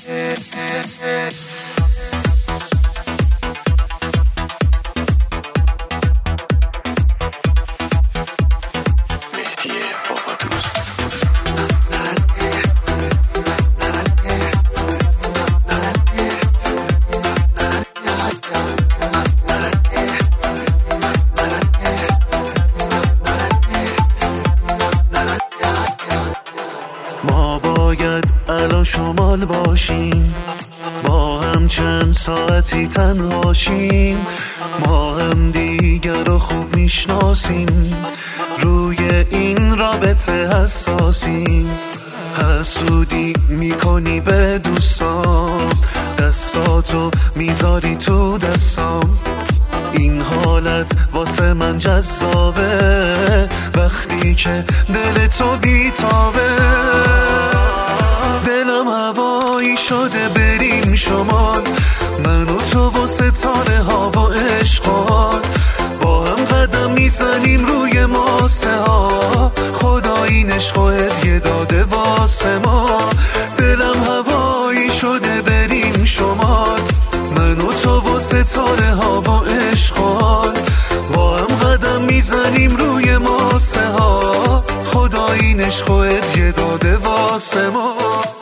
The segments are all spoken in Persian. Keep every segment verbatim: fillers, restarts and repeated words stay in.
شمال باشیم، با هم چند ساعتی تنهاشیم، ما هم دیگر رو خوب میشناسیم، روی این رابطه حساسیم. حسودی میکنی به دوستام، دستاتو میذاری تو دستام، این حالت واسه من جذابه وقتی که دل تو بیتابه. دلم هوایی شده بریم شمال، من و تو و ستاره ها و عشقان، با هم قدم میزنیم روی ماسه ها، خدا این عشق و هدیه داده واسه ما. دلم هوایی شده بریم شمال، من و تو و ستاره ها و عشقان، با هم قدم میزنیم روی ماسه ها، خدا این عشق و هدیه داده واسه ما.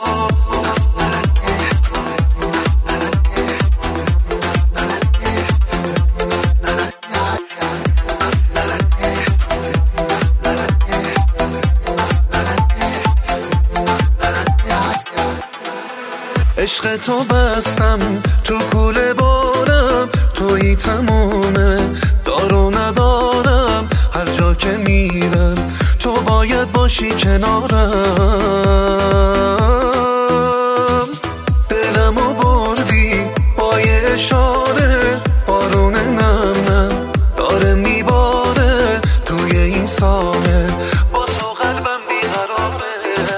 عشق تو بستم تو کوله بارم، تویی تمومه دارو ندارم، هر جا که میرم تو باید باشی کنارم. دلمو بردی با یه اشاره، بارون نم نم داره میباره توی این ساحل، با تو قلبم بیقراره.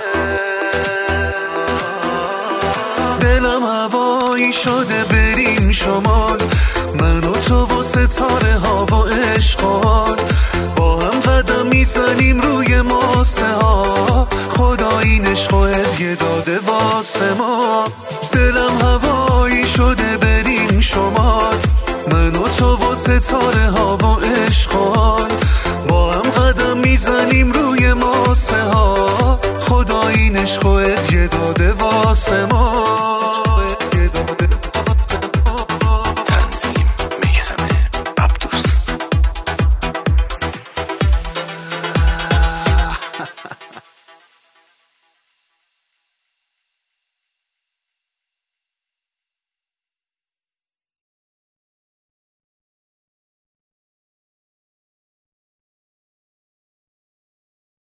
دلم هوایی شده بریم شمال، من و تو و ستاره ها و عشقان، با هم قدم میزنیم روی ماسه ها، خدا این عشق و هدیه داده واسه ما. دلم هوایی شده بریم شمال، من و تو و ستاره ها و عشقان، با هم قدم میزنیم روی ماسه ها، خدا این عشق و هدیه داده واسه ما.